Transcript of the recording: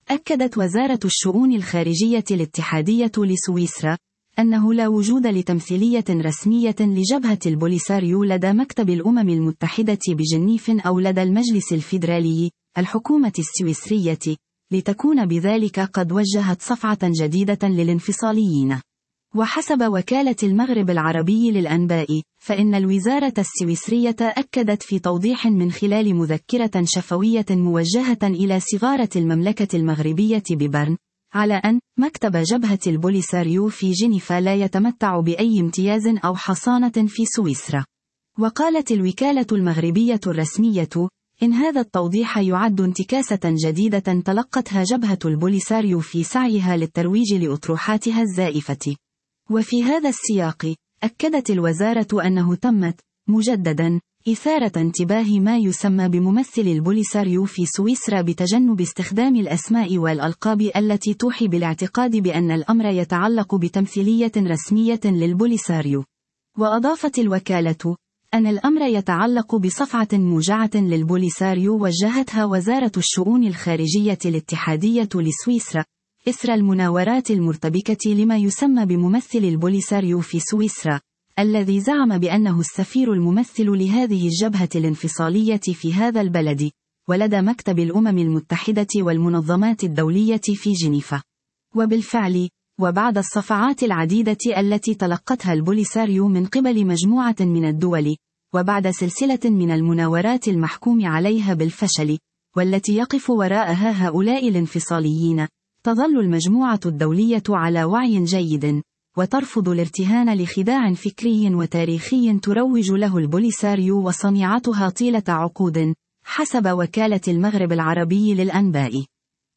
أكدت وزارة الشؤون الخارجية الاتحادية لسويسرا أنه لا وجود لتمثيلية رسمية لجبهة البوليساريو لدى مكتب الأمم المتحدة بجنيف أو لدى المجلس الفيدرالي، الحكومة السويسرية، لتكون بذلك قد وجهت صفعة جديدة للانفصاليين. وحسب وكالة المغرب العربي للأنباء، فإن الوزارة السويسرية أكدت في توضيح من خلال مذكرة شفوية موجهة إلى صغارة المملكة المغربية ببرن، على أن مكتب جبهة البوليساريو في جنيفا لا يتمتع بأي امتياز أو حصانة في سويسرا. وقالت الوكالة المغربية الرسمية إن هذا التوضيح يعد انتكاسة جديدة تلقتها جبهة البوليساريو في سعيها للترويج لأطروحاتها الزائفة. وفي هذا السياق، أكدت الوزارة أنه تمت مجددا إثارة انتباه ما يسمى بممثل البوليساريو في سويسرا بتجنب استخدام الأسماء والألقاب التي توحي بالاعتقاد بأن الأمر يتعلق بتمثيلية رسمية للبوليساريو. وأضافت الوكالة أن الأمر يتعلق بصفعة موجعة للبوليساريو وجهتها وزارة الشؤون الخارجية الاتحادية لسويسرا إثر المناورات المرتبكة لما يسمى بممثل البوليساريو في سويسرا، الذي زعم بأنه السفير الممثل لهذه الجبهة الانفصالية في هذا البلد، ولدى مكتب الأمم المتحدة والمنظمات الدولية في جنيفا. وبالفعل، وبعد الصفعات العديدة التي تلقتها البوليساريو من قبل مجموعة من الدول، وبعد سلسلة من المناورات المحكوم عليها بالفشل، والتي يقف وراءها هؤلاء الانفصاليين، تظل المجموعة الدولية على وعي جيد، وترفض الارتهان لخداع فكري وتاريخي تروج له البوليساريو وصنيعتها طيلة عقود، حسب وكالة المغرب العربي للأنباء.